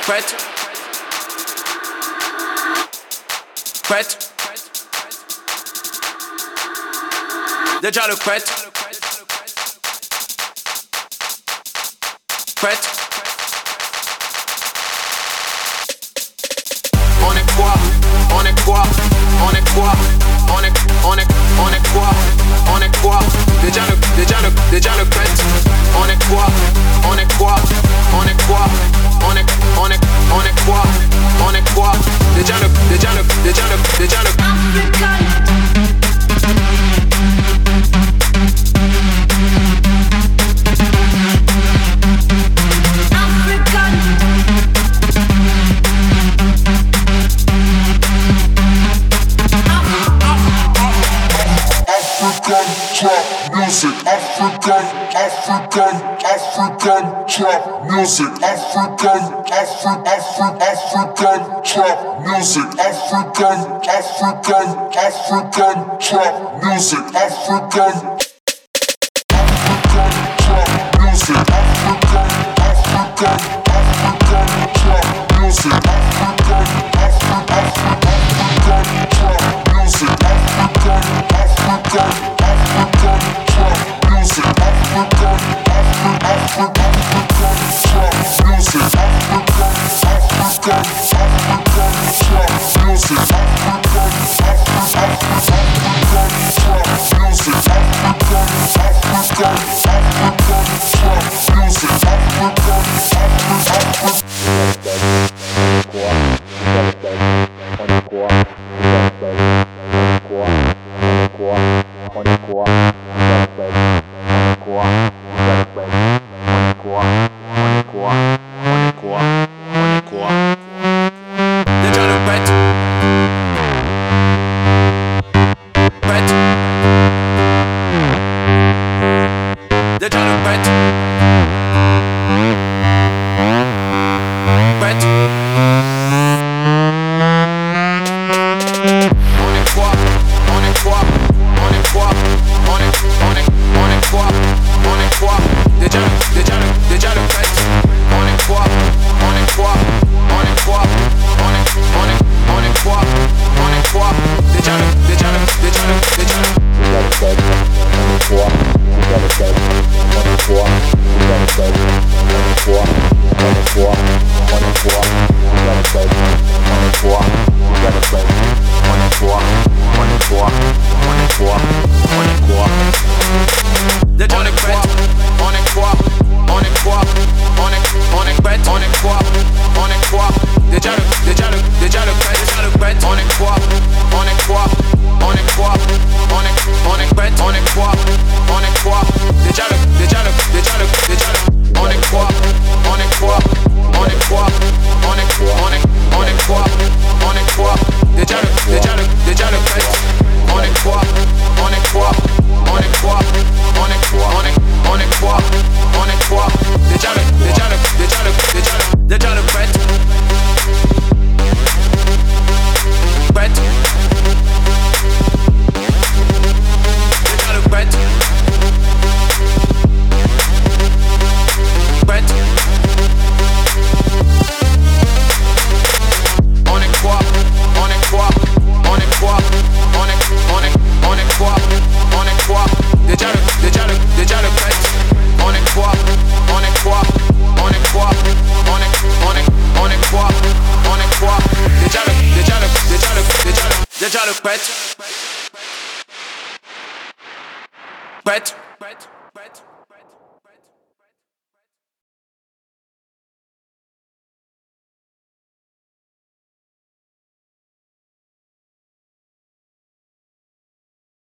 prête? Prête? Déjà le prête? Prête? On est quoi? On est quoi? On est quoi? On est quoi? On est quoi? Déjà le prête? On est quoi? On est quoi? On est quoi? On est quoi? On est quoi? Déjà le African trap music, African trap music, African trap music, African trap music, African trap music, African trap music, African trap music, African prête?